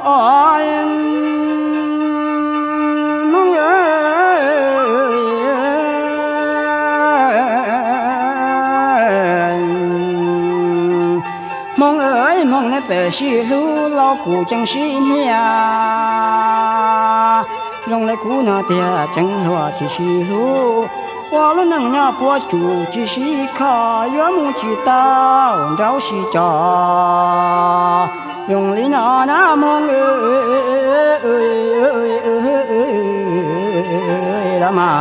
ôi mong ơi mong nè tờ xì lu lo cụ chẳng xì nhà rong lại cú nó tia chẳng lo chỉ xì lu qua lúc nâng nhà bùa chủ chỉ xì khá yếu mu chỉ tao rau xì trò dùng lý nó na mong ơi là mà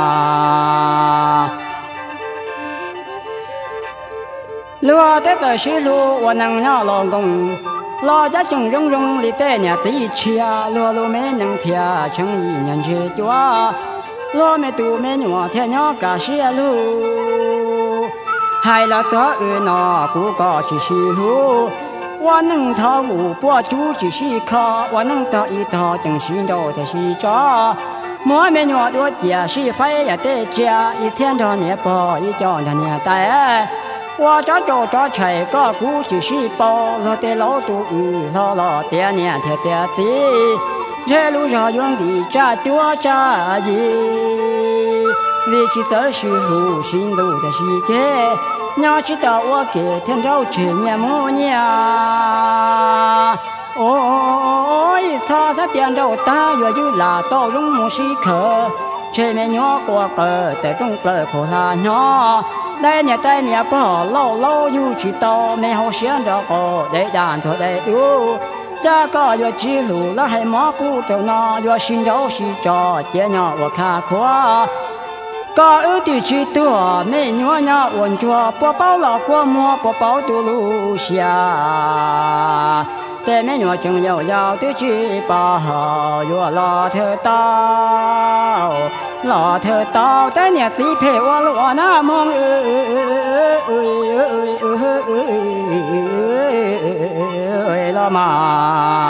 lúa tết tới xí lúa và nắng nhỏ lòng công lo giá trồng rong rong li tê nhà tí chia lúa lúa mẹ nắng thia chẳng y nhận chế chúa lúa mẹ tu mẹ nhỏ thia nhỏ cả xí lúa hai là gió nó cũng có chỉ xí lúa và nắng thao ngủ bùa chú chỉ xí kho và nắng thao y thao chẳng xí đâu thì xí cho mỗi mẹ nhỏ đua chia xí phải ya tê chia y thiên thọ nhẹ bò y cho nhẹ tay我这做这菜个古只是包了的老多了了的年天的地，这路上用的这多这一，为去走是路行路的世界，哪知道我给天朝去年母娘，哦，他点着大月就拉到容木时刻，前面鸟过个的中个可他鸟。đây nhà bỏ lâu lâu dù chỉ tao mẹ họ xem đó có để đàn thôi để đủ cha có yo chỉ lù là hay mỏ bu cho nó yo xin đâu xí cho chế nhỏ và khá khó có ưu tiên chỉ tua mẹ nhỏ nhỏ ổn cho bỏ bao là qua mua bỏ bao tu lù xia để mẹ nhỏ chừng giàu tới chỉ bỏ yo lo theo tao lo theo tao tới nhà tí phê qua lúa na mong ơi lo mà